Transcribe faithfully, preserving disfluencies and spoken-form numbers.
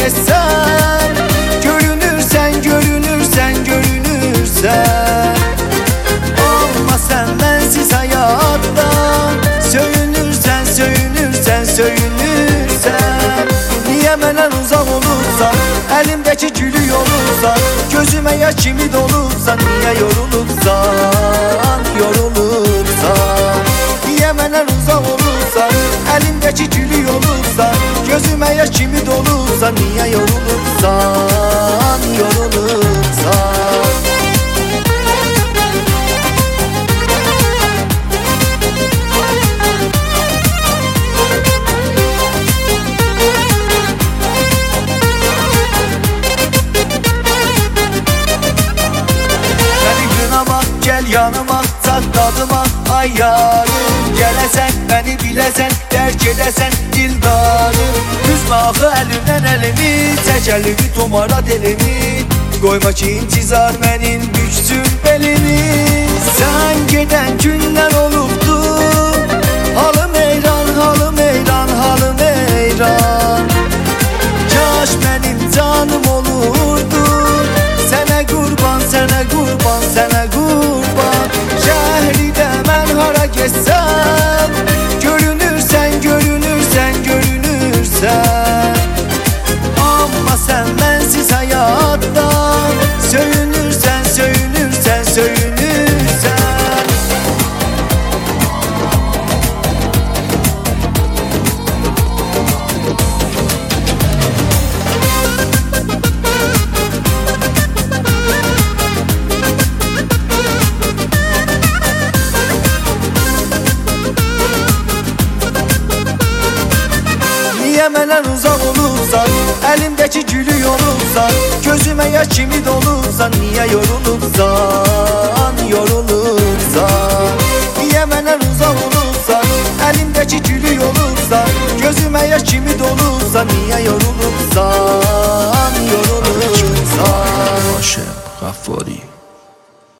geçsem, görünürsen, görünürsen, görünürsen. Olma sen bensiz hayatta, söyünürsen, söyünürsen, söyünürsen. Niye menden uzak olursan, elimdeki gülü yolursan, gözüme yaş kimi dolursan, niye yorulursan, yorulursan. Niye menden uzak olursan, elimdeki gülü yolursan, gözüme yaş kimi dolursan, niye yorulursan, yorulursan. Gel yanıma, tat tadıma ay yarım. Gəlesen, beni bilesen, dərk edesen dildarım. Üzme axı elimden elimi, çək əlimi tomara delimi. Qoyma ki intizar mənim büksün belimi. Sen geden günler olubdu, halım eyran, halım eyran, halım eyran. Kaş benim canım olurdu, sənə qurban, sənə qurban, sənə qurban. Şəhridə mən hara geçsem, görünürsən, görünürsən, görünürsən. Amma sən mənsiz hayatta, söyünürsən, söyünürsən, söyünürsən. Niye menden uzak olursan, elimdeki gülü yolursan, gözüme yaş kimi dolursan, niye yorulursan, yorulursan. Niye menden uzak olursan, elimdeki gülü yolursan, gözüme yaş kimi dolursan, niye yorulursan, yorulursan. Başım, Gafari.